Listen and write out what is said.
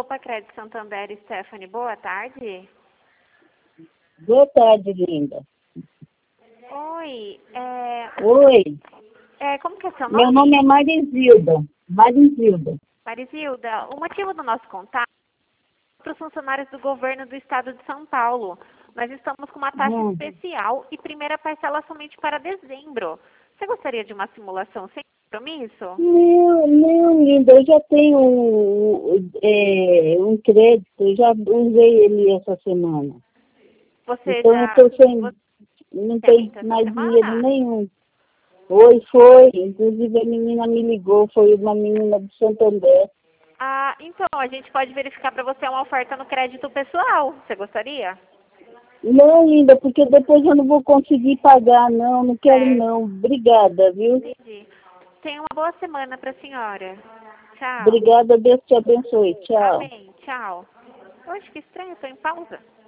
Copa Crédito Santander, Stephanie, boa tarde. Boa tarde, linda. Oi, Oi, como que é seu meu nome? nome é Marisilda. Marisilda. Marisilda, o motivo do nosso contato é para os funcionários do governo do estado de São Paulo. Nós estamos com uma taxa especial e primeira parcela somente para dezembro. Você gostaria de uma simulação sem compromisso? Não, linda, eu já tenho um crédito, eu já usei ele essa semana. Você Então eu tô sem, não tem tem muito essa mais dinheiro semana? nenhum. Oi, foi, inclusive a menina me ligou, foi uma menina do Santander. Ah, então, a gente pode verificar para você uma oferta no crédito pessoal. Você gostaria? Não, linda, porque depois eu não vou conseguir pagar, não quero Certo, não. Obrigada, viu? entendi. Tenha uma boa semana para a senhora. Tchau. Obrigada, Deus te abençoe. Tchau. Amém. Tchau. Oxe, que estranho, estou em pausa.